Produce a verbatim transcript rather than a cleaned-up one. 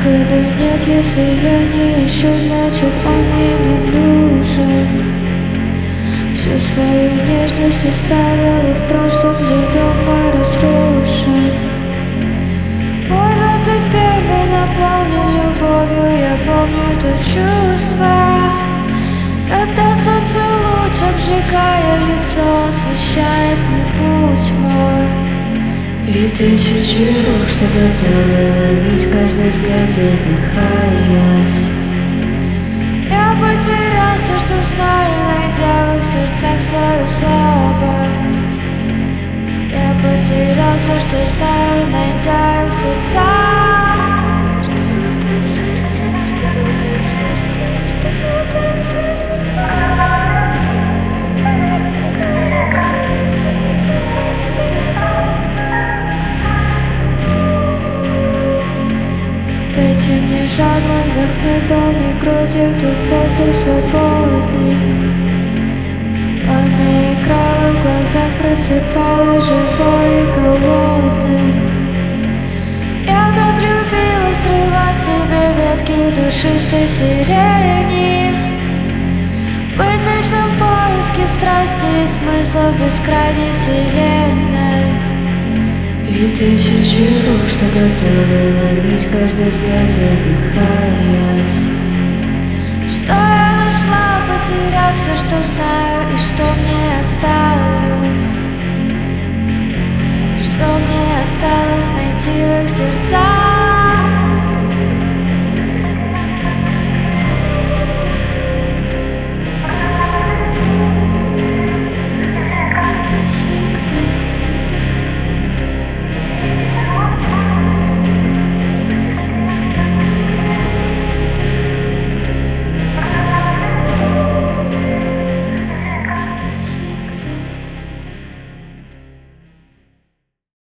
Выхода нет, если я не ищу, значит он мне не нужен. Всю свою нежность оставила в прошлом, где дом мой разрушен. Мой двадцать первый наполнен любовью, я помню то чувство, когда солнце луч, обжигая лицо, освещает мне путь мой. И тысячи рук, что готовы ловить каждый взгляд, задыхаясь. Я потерял все, что знаю, найдя в их сердцах свою слабость. Я потерял все, что знаю, найдя их сердца. Что было в твоем сердце? Что было в твоем сердце? Что было в твоем сердце? Говори, не говори, не говори, не говори. Дайте мне жадно вдохнуть полной грудью тот воздух свободный. Пламя играло в глазах, просыпалось живой и голодный. Я так любила срывать себе ветки душистой сирени, быть в вечном поиске страсти и смысла в бескрайней вселенной. И тысячи рук, что готовы ловить каждый взгляд, задыхаясь. Что я нашла, потеряв все, что знаю, и что мне осталось? Что мне осталось найти в их сердцах?